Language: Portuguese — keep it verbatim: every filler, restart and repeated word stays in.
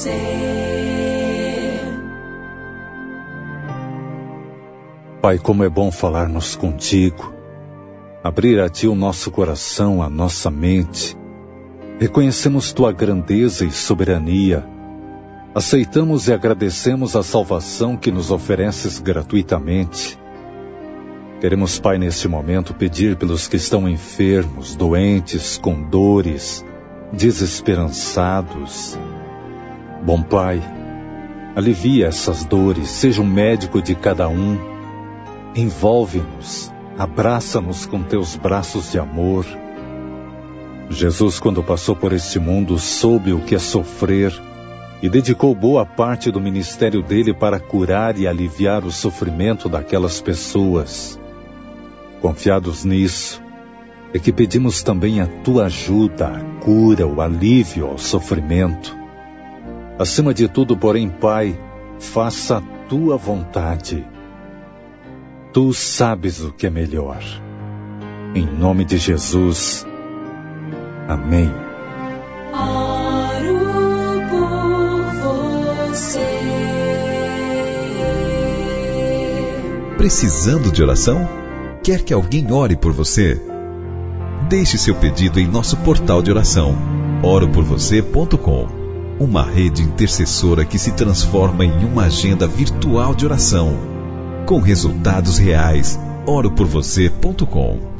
Pai, como é bom falarmos contigo, abrir a Ti o nosso coração, a nossa mente. Reconhecemos Tua grandeza e soberania. Aceitamos e agradecemos a salvação que nos ofereces gratuitamente. Queremos, Pai, neste momento pedir pelos que estão enfermos, doentes, com dores, desesperançados. Bom Pai, alivia essas dores, seja o médico de cada um. Envolve-nos, abraça-nos com teus braços de amor. Jesus, quando passou por este mundo, soube o que é sofrer e dedicou boa parte do ministério dele para curar e aliviar o sofrimento daquelas pessoas. Confiados nisso, é que pedimos também a tua ajuda, a cura, o alívio ao sofrimento. Acima de tudo, porém, Pai, faça a tua vontade. Tu sabes o que é melhor. Em nome de Jesus. Amém. Oro por você. Precisando de oração? Quer que alguém ore por você? Deixe seu pedido em nosso portal de oração, oro por você ponto com. Uma rede intercessora que se transforma em uma agenda virtual de oração, com resultados reais. oro por você ponto com.